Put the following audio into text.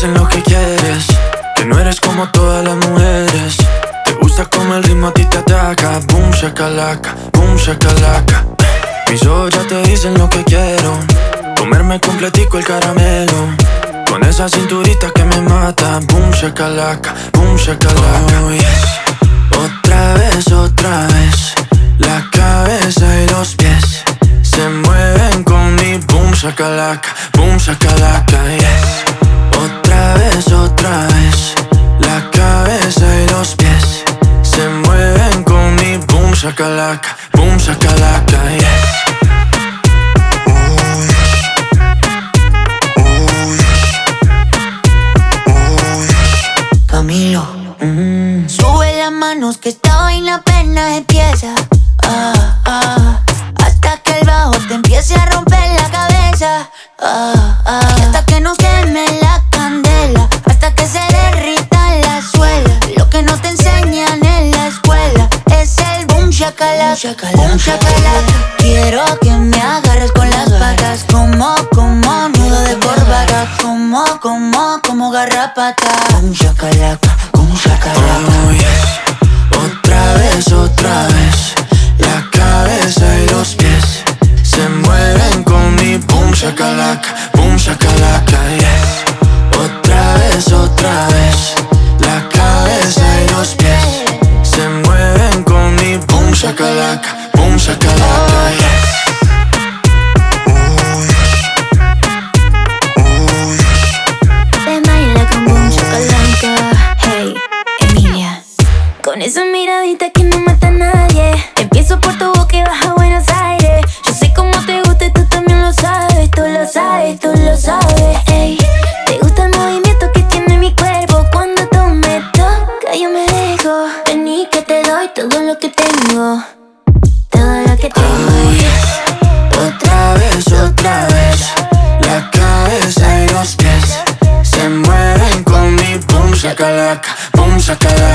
dicen lo que quieres, que no eres como todas las mujeres. Te gusta como el ritmo a ti te ataca. Boom shakalaka, boom shakalaka. Mis ojos ya te dicen lo que quiero, comerme completico el caramelo, con esa cinturita que me mata. Boom shakalaka, boom shakalaka. Oh yes. Otra vez, la cabeza y los pies se mueven con mi boom shakalaka, yes. Otra vez, la cabeza y los pies se mueven con mi boom shakalaka, yes. Camilo, sube las manos que esta vaina apenas empieza. Hasta que el bajo te empiece a romper la cabeza. Hasta que nos queme la candela, hasta que se derrita la suela. Lo que no te enseñan en la escuela es el boom shakalaka, boom shakalaka. Quiero que me agarres con las patas, como nudo de corbata, como garrapata. Boom shakalaka, boom shakalaka. Oh yes. Otra vez, la cabeza y los pies se mueven con mi boom shakalaka, yes. Otra vez, la cabeza y los pies se mueven con mi boom shakalaka, yes. Te baila con boom shakalaka. Hey, Emilia, con esa miradita que no mata a nadie. Empiezo por tu boca y baja a Buenos Aires. Yo sé cómo te gusta y tú también lo sabes. Tú lo sabes. Ey, te gusta el movimiento que tiene mi cuerpo. Cuando tú me tocas yo me dejo. Vení que te doy todo lo que tengo. Todo lo que tengo. Oh yes. Otra vez, la cabeza y los pies se mueven con mi boom shakalaka,